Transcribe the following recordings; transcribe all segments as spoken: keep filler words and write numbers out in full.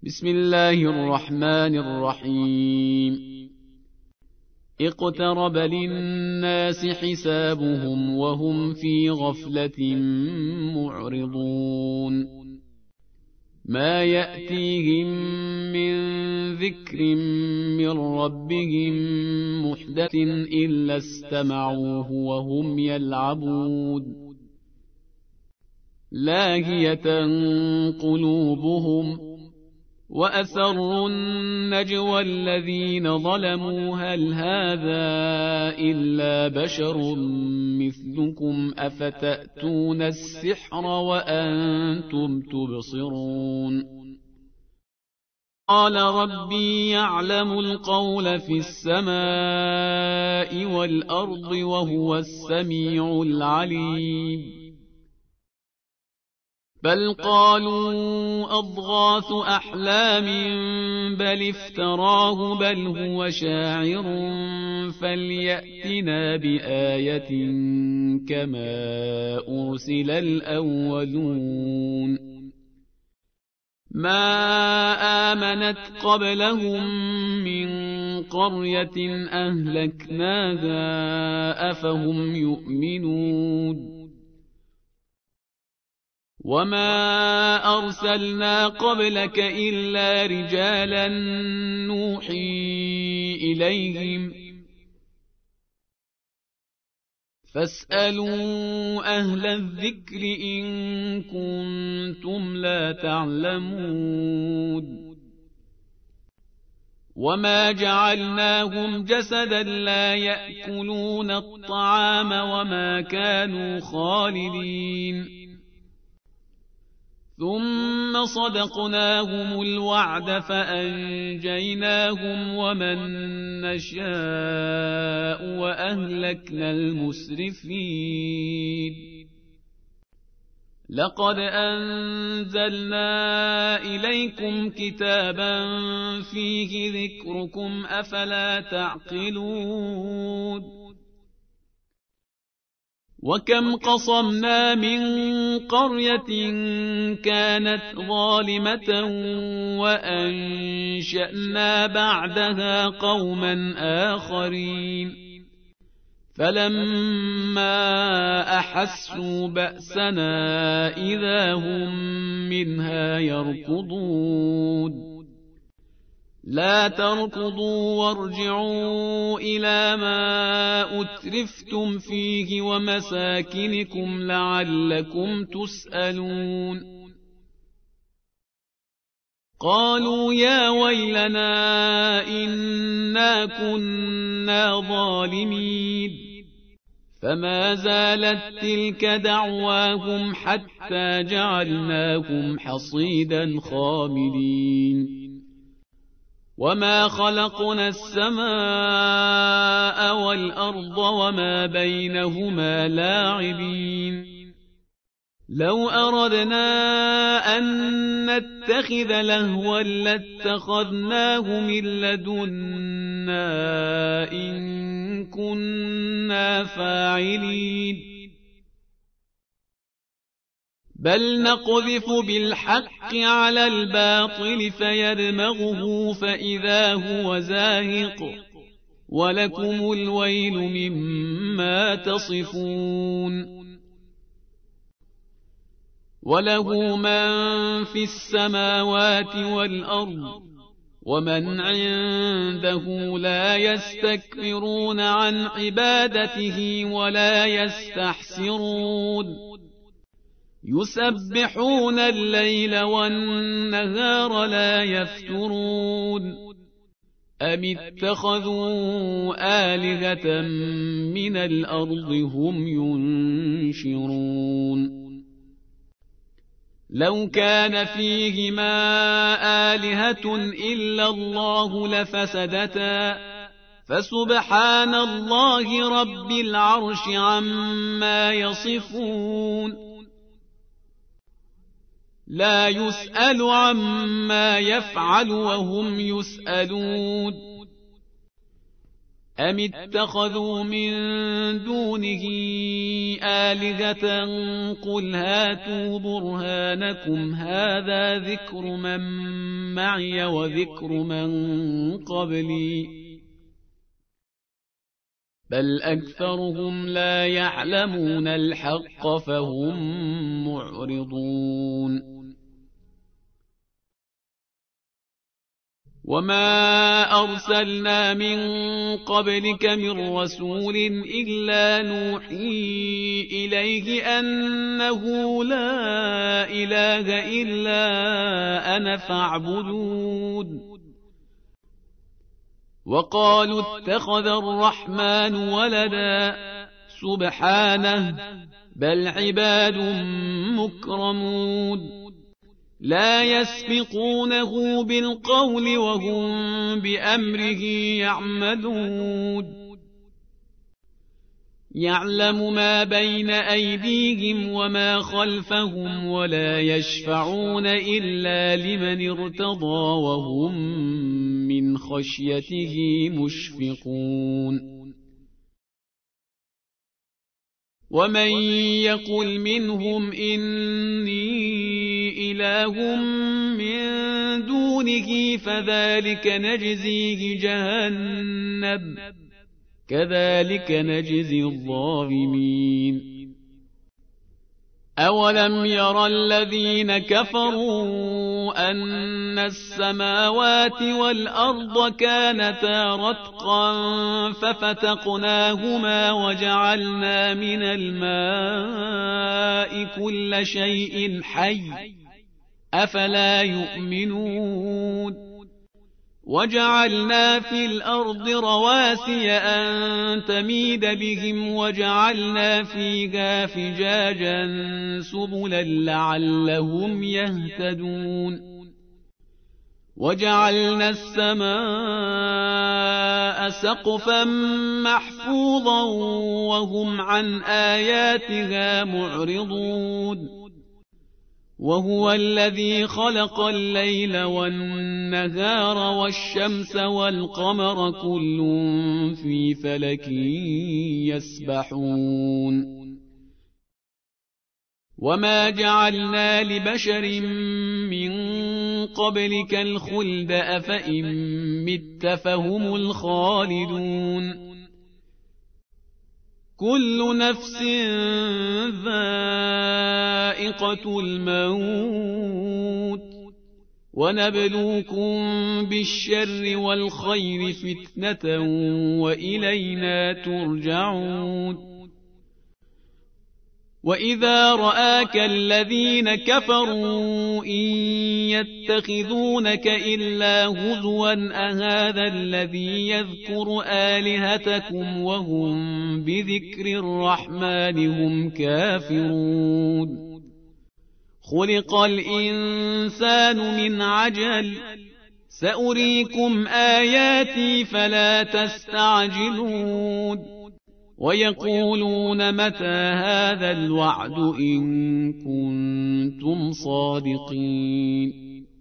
بسم الله الرحمن الرحيم اقترب للناس حسابهم وهم في غفلة معرضون ما يأتيهم من ذكر من ربهم محدث إلا استمعوه وهم يلعبون لاهية قلوبهم وأسروا النجوى الذين ظلموا هل هذا إلا بشر مثلكم أفتأتون السحر وأنتم تبصرون قال ربي يعلم القول في السماء والأرض وهو السميع العليم بل قالوا أضغاث أحلام بل افتراه بل هو شاعر فليأتنا بآية كما أرسل الأولون ما آمنت قبلهم من قرية أهلكناها أفهم يؤمنون وما أرسلنا قبلك إلا رجالا نوحي إليهم فاسألوا أهل الذكر إن كنتم لا تعلمون وما جعلناهم جسدا لا يأكلون الطعام وما كانوا خالدين ثم صدقناهم الوعد فأنجيناهم ومن نشاء وأهلكنا المسرفين لقد أنزلنا إليكم كتابا فيه ذكركم أفلا تعقلون وكم قصمنا من قرية كانت ظالمة وأنشأنا بعدها قوما آخرين فلما أحسوا بأسنا إذا هم منها يركضون لا تركضوا وارجعوا إلى ما أترفتم فيه ومساكنكم لعلكم تسألون قالوا يا ويلنا إنا كنا ظالمين فما زالت تلك دعواهم حتى جعلناهم حصيدا خامدين وما خلقنا السماء والأرض وما بينهما لاعبين لو أردنا أن نتخذ لهوا لاتخذناه من لدنا إن كنا فاعلين بل نقذف بالحق على الباطل فيدمغه فإذا هو زاهق ولكم الويل مما تصفون وله من في السماوات والأرض ومن عنده لا يستكبرون عن عبادته ولا يستحسرون يسبحون الليل والنهار لا يفترون أم اتخذوا آلهة من الأرض هم ينشرون لو كان فيهما آلهة إلا الله لفسدتا فسبحان الله رب العرش عما يصفون لا يسأل عما يفعل وهم يسألون أم اتخذوا من دونه آلهة قل هاتوا برهانكم هذا ذكر من معي وذكر من قبلي بل أكثرهم لا يعلمون الحق فهم معرضون وما أرسلنا من قبلك من رسول إلا نوحي إليه أنه لا إله إلا أنا فاعبدون وقالوا اتخذ الرحمن ولدا سبحانه بل عباد مكرمون لا يسبقونه بالقول وهم بأمره يعملون يعلم ما بين أيديهم وما خلفهم ولا يشفعون إلا لمن ارتضى وهم من خشيته مشفقون ومن يقل منهم إني إله من دونه فذلك نجزيه جهنم كذلك نجزي الظالمين أولم يرى الذين كفروا أن السماوات والأرض كانتا رتقا ففتقناهما وجعلنا من الماء كل شيء حي أفلا يؤمنون وجعلنا في الأرض رواسي أن تميد بهم وجعلنا فيها فجاجا سبلا لعلهم يهتدون وجعلنا السماء سقفا محفوظا وهم عن آياتها معرضون وهو الذي خلق الليل والنهار والشمس والقمر كل في فلك يسبحون وما جعلنا لبشر من قبلك الخلد أفإن مت فهم الخالدون كل نفس ذائقة الموت ونبلوكم بالشر والخير فتنة وإلينا ترجعون وإذا رآك الذين كفروا إن يتخذونك إلا هزوا أهذا الذي يذكر آلهتكم وهم بذكر الرحمن هم كافرون خلق الإنسان من عجل سأريكم آياتي فلا تستعجلون ويقولون متى هذا الوعد إن كنتم صادقين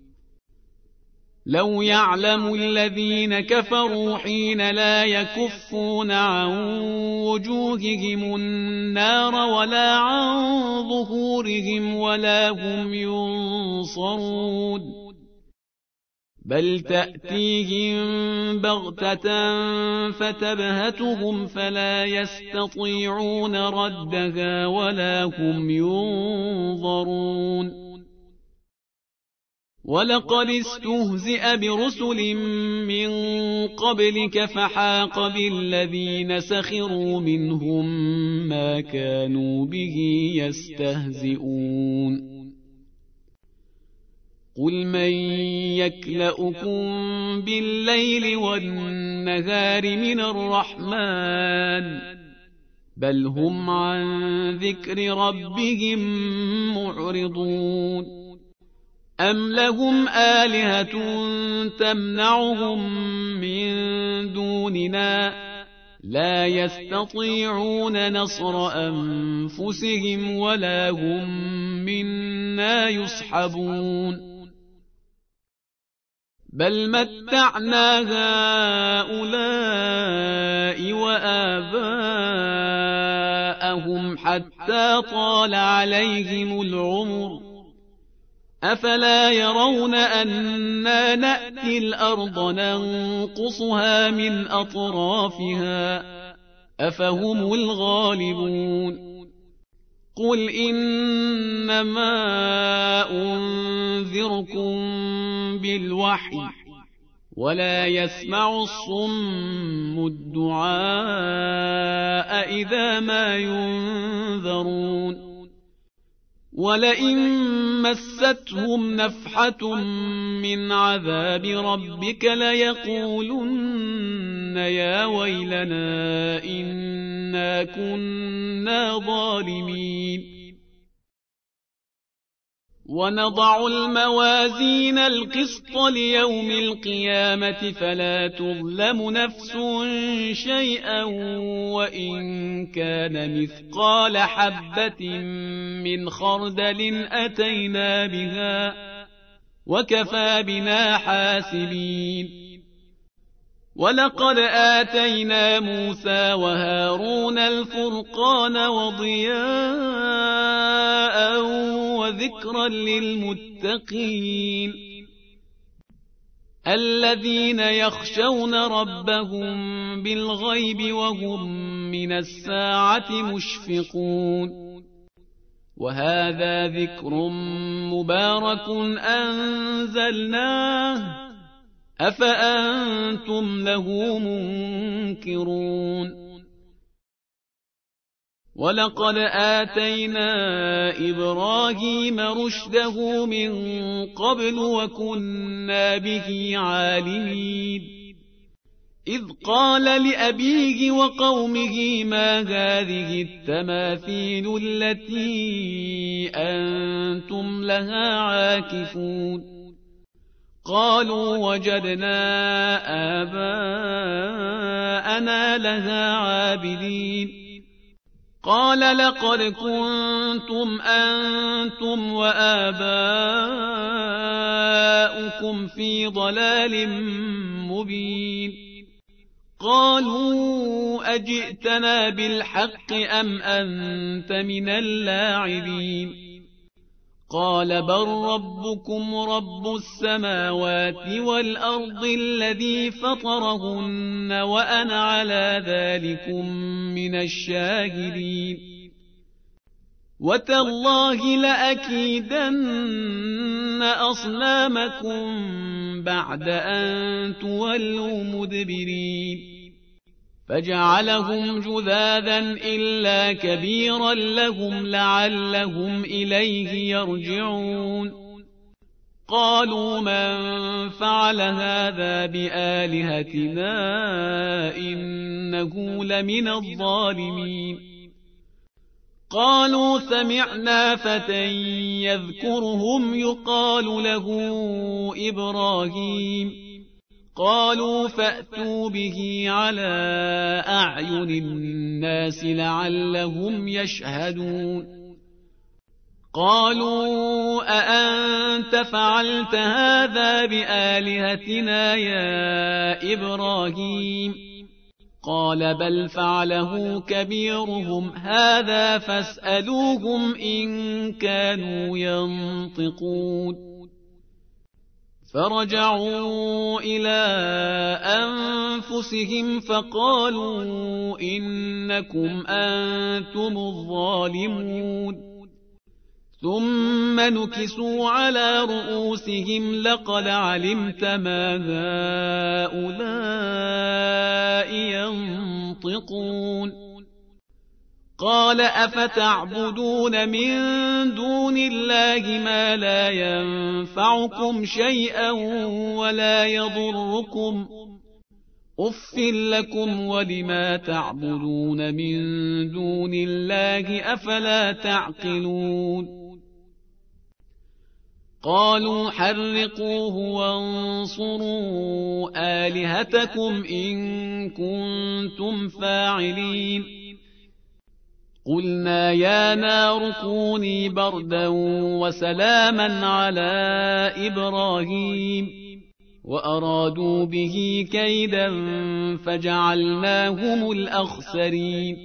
لو يعلم الذين كفروا حين لا يكفون عن وجوههم النار ولا عن ظهورهم ولا هم ينصرون بل تأتيهم بغتة فتبهتهم فلا يستطيعون ردها ولا هم ينظرون ولقد استهزئ برسل من قبلك فحاق بالذين سخروا منهم ما كانوا به يستهزئون قل من يكلؤكم بالليل والنهار من الرحمن بل هم عن ذكر ربهم معرضون أم لهم آلهة تمنعهم من دوننا لا يستطيعون نصر أنفسهم ولا هم منا يصحبون بل متعنا هؤلاء وآباءهم حتى طال عليهم العمر أفلا يرون أنا نأتي الأرض ننقصها من أطرافها أفهم الغالبون قل إنما أنذركم بالوحي ولا يسمع الصم الدعاء إذا ما ينذرون ولئن مستهم نفحة من عذاب ربك ليقولن يا ويلنا إنا كنا ظالمين ونضع الموازين القسط ليوم القيامة فلا تظلم نفس شيئا وإن كان مثقال حبة من خردل أتينا بها وكفى بنا حاسبين ولقد آتينا موسى وهارون الفرقان وضياء وذكرا للمتقين الذين يخشون ربهم بالغيب وهم من الساعة مشفقون وهذا ذكر مبارك أنزلناه أفأنتم له منكرون ولقد آتينا إبراهيم رشده من قبل وكنا به عالمين إذ قال لأبيه وقومه ما هذه التماثيل التي أنتم لها عاكفون قالوا وجدنا آباءنا لها عابدين قال لقد كنتم أنتم وآباؤكم في ضلال مبين قالوا أجئتنا بالحق أم أنت من اللاعبين قال بل ربكم رب السماوات والأرض الذي فطرهن وأنا على ذلكم من الشاهدين وتالله لأكيدن أصنامكم بعد أن تولوا مدبرين فجعلهم جذاذا إلا كبيرا لهم لعلهم إليه يرجعون قالوا من فعل هذا بآلهتنا إنه لمن الظالمين قالوا سمعنا فتى يذكرهم يقال له إبراهيم قالوا فأتوا به على أعين الناس لعلهم يشهدون قالوا أأنت فعلت هذا بآلهتنا يا إبراهيم قال بل فعله كبيرهم هذا فاسألوهم إن كانوا ينطقون فرجعوا إلى أنفسهم فقالوا إنكم أنتم الظالمون ثم نكسوا على رؤوسهم لقد علمت ما هؤلاء ينطقون قال أفتعبدون من دون الله ما لا ينفعكم شيئا ولا يضركم أف لكم ولما تعبدون من دون الله أفلا تعقلون قالوا حرقوه وانصروا آلهتكم إن كنتم فاعلين قلنا يا نار كوني بردا وسلاما على إبراهيم وأرادوا به كيدا فجعلناهم الأخسرين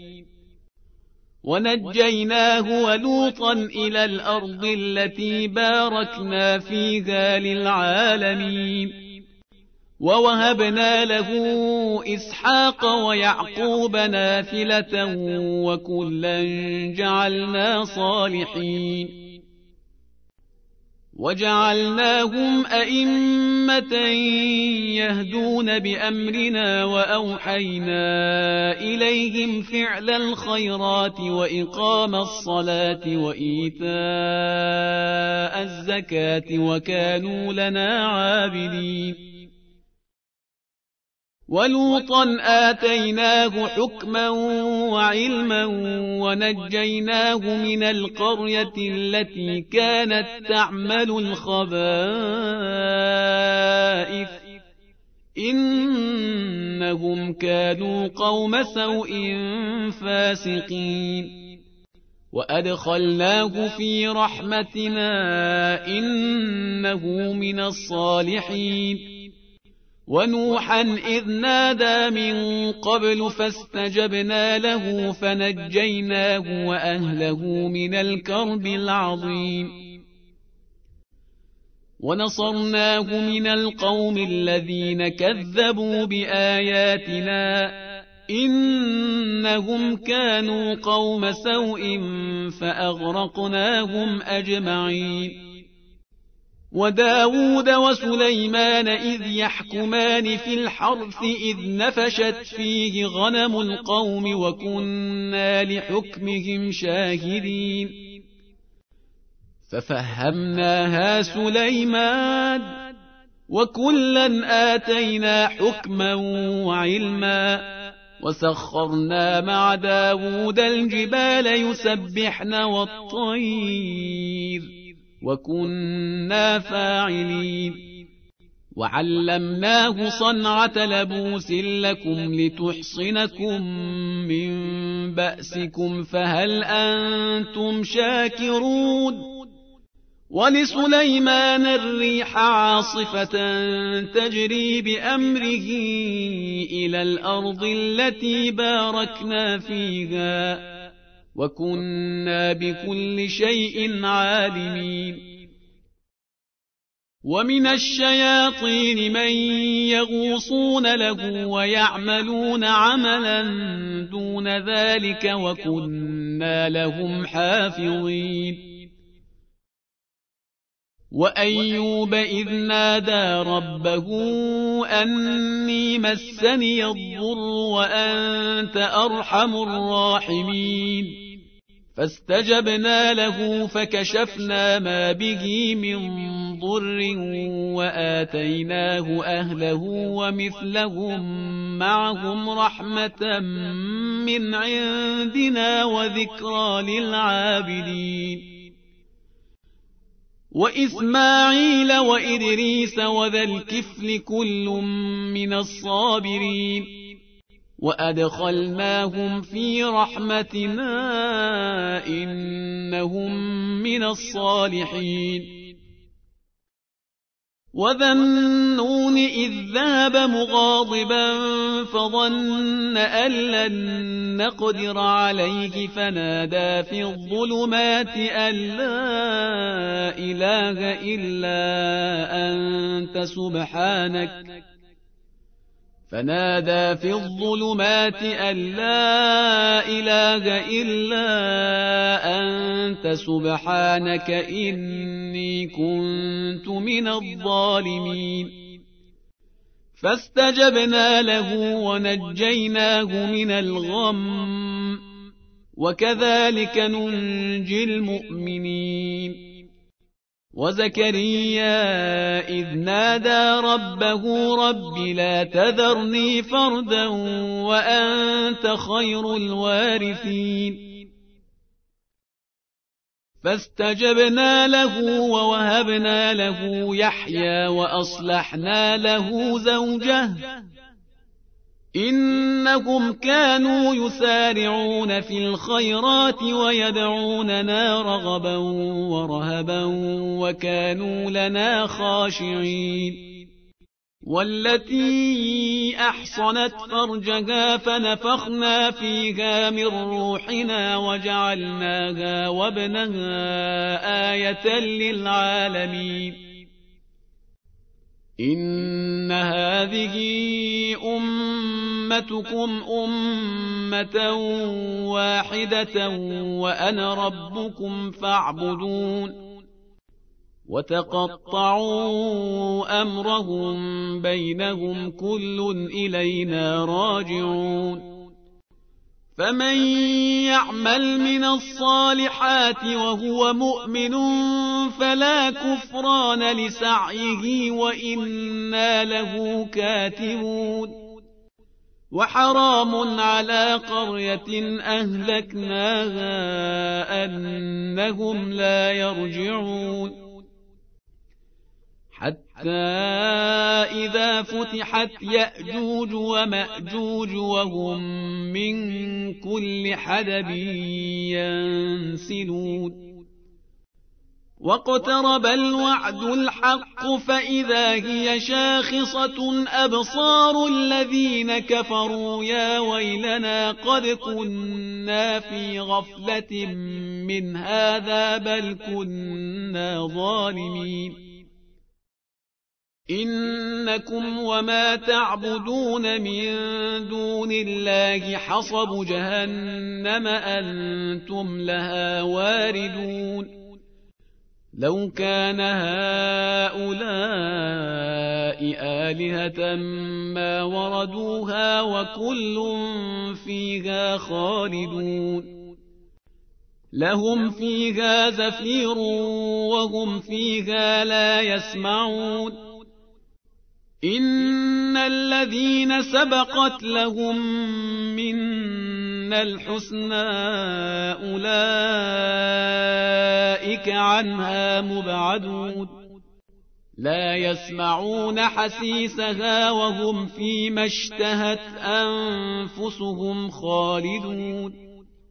ونجيناه ولوطا إلى الأرض التي باركنا فيها للعالمين ووهبنا له إسحاق ويعقوب نافلة وكلا جعلنا صالحين وجعلناهم أئمة يهدون بأمرنا وأوحينا إليهم فعل الخيرات وإقام الصلاة وإيتاء الزكاة وكانوا لنا عابدين ولوطا آتيناه حكما وعلما ونجيناه من القرية التي كانت تعمل الخبائث إنهم كانوا قوم سوء فاسقين وأدخلناه في رحمتنا إنه من الصالحين ونوحا إذ نادى من قبل فاستجبنا له فنجيناه وأهله من الكرب العظيم ونصرناه من القوم الذين كذبوا بآياتنا إنهم كانوا قوم سوء فأغرقناهم أجمعين وداود وسليمان إذ يحكمان في الحرث إذ نفشت فيه غنم القوم وكنا لحكمهم شاهدين ففهمناها سليمان وكلا آتينا حكما وعلما وسخرنا مع داود الجبال يسبحن والطير وكنا فاعلين وعلمناه صنعة لبوس لكم لتحصنكم من بأسكم فهل أنتم شاكرون ولسليمان الريح عاصفة تجري بأمره إلى الأرض التي باركنا فيها وكنا بكل شيء عالمين ومن الشياطين من يغوصون له ويعملون عملا دون ذلك وكنا لهم حافظين وأيوب إذ نادى ربه أني مسني الضر وأنت أرحم الراحمين فاستجبنا له فكشفنا ما به من ضر وآتيناه أهله ومثلهم معهم رحمة من عندنا وذكرى للعابدين وإسماعيل وإدريس وذا الكفل كل من الصابرين وأدخلناهم في رحمتنا إنهم من الصالحين وذا النون إذ ذهب مغاضبا فظن أن لن نقدر عليه فنادى في الظلمات أن لا إله إلا أنت سبحانك فنادى في الظلمات أن لا إله إلا أنت سبحانك إني كنت من الظالمين فاستجبنا له ونجيناه من الغم وكذلك ننجي المؤمنين وزكريا إذ نادى ربه رب لا تذرني فردا وأنت خير الوارثين فاستجبنا له ووهبنا له يحيى وأصلحنا له زوجه إنهم كانوا يسارعون في الخيرات ويدعوننا رغبا ورهبا وكانوا لنا خاشعين والتي أحصنت فرجها فنفخنا فيها من روحنا وجعلناها وابنها آية للعالمين إن هذه أمتكم أمة واحدة وأنا ربكم فاعبدون وتقطعوا أمرهم بينهم كل إلينا راجعون فمن يعمل من الصالحات وهو مؤمن فلا كفران لسعيه وإنا له كاتبون وحرام على قرية أهلكناها أنهم لا يرجعون حتى إذا فتحت يأجوج ومأجوج وهم من كل حدب ينسلون واقترب الوعد الحق فإذا هي شاخصة أبصار الذين كفروا يا ويلنا قد كنا في غفلة من هذا بل كنا ظالمين إنكم وما تعبدون من دون الله حصب جهنم أنتم لها واردون لو كان هؤلاء آلهة ما وردوها وكل فيها خالدون لهم فيها زفير وهم فيها لا يسمعون إن الذين سبقت لهم منا الحسنى أولئك عنها مبعدون لا يسمعون حسيسها وهم فيما اشتهت أنفسهم خالدون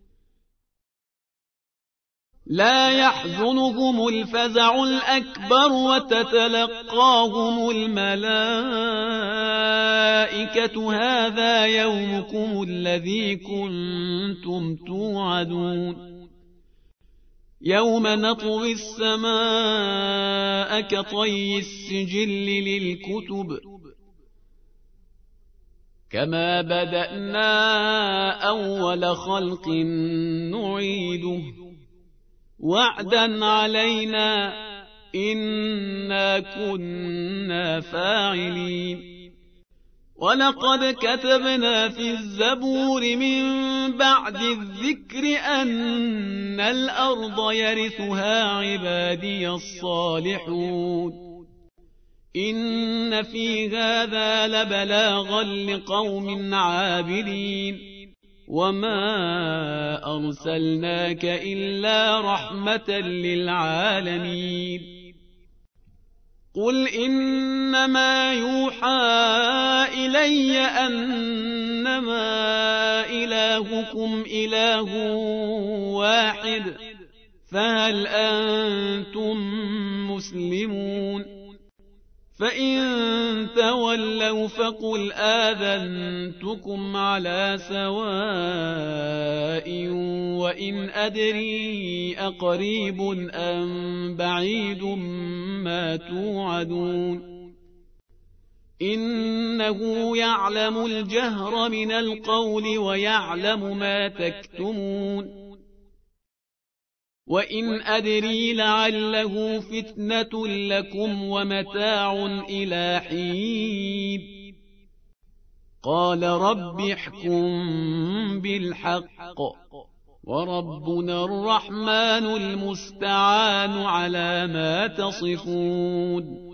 لا يحزنهم الفزع الأكبر وتتلقاهم الملائكة هذا يومكم الذي كنتم توعدون يوم نطوي السماء كطي السجل للكتب كما بدأنا أول خلق نعيده وعدا علينا إنا كنا فاعلين ولقد كتبنا في الزبور من بعد الذكر أن الأرض يرثها عبادي الصالحون إن في هذا لبلاغا لقوم عابدين وما أرسلناك إلا رحمة للعالمين قل إنما يوحى إلي أنما إلهكم إله واحد فهل أنتم مسلمون فإن تولوا فقل آذنتكم على سواء وإن أدري أقريب أم بعيد ما توعدون إنه يعلم الجهر من القول ويعلم ما تكتمون وإن أدري لعله فتنة لكم ومتاع إلى حين قال رب احكم بالحق وربنا الرحمن المستعان على ما تصفون